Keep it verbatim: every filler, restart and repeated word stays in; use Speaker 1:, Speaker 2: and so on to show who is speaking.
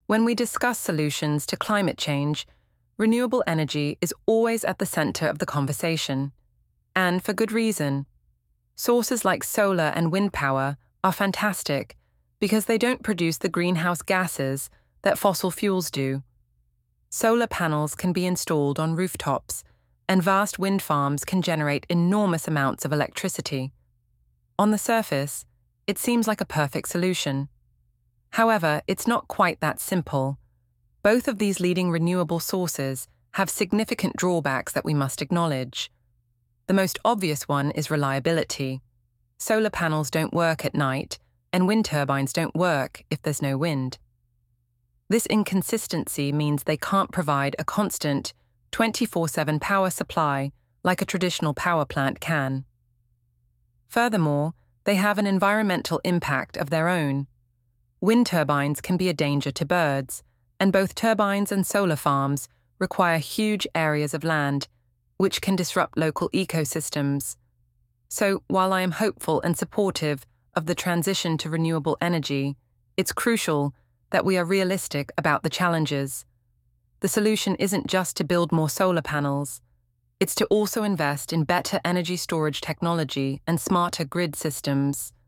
Speaker 1: When we discuss solutions to climate change, renewable energy is always at the center of the conversation. And for good reason. Sources like solar and wind power are fantastic because they don't produce the greenhouse gases that fossil fuels do. Solar panels can be installed on rooftops, and vast wind farms can generate enormous amounts of electricity. On the surface, it seems like a perfect solution. However, it's not quite that simple. Both of these leading renewable sources have significant drawbacks that we must acknowledge. The most obvious one is reliability. Solar panels don't work at night, and wind turbines don't work if there's no wind. This inconsistency means they can't provide a constant, twenty-four seven power supply like a traditional power plant can. Furthermore, they have an environmental impact of their own. Wind turbines can be a danger to birds, and both turbines and solar farms require huge areas of land, which can disrupt local ecosystems. So, while I am hopeful and supportive of the transition to renewable energy, it's crucial that we are realistic about the challenges. The solution isn't just to build more solar panels. It's to also invest in better energy storage technology and smarter grid systems.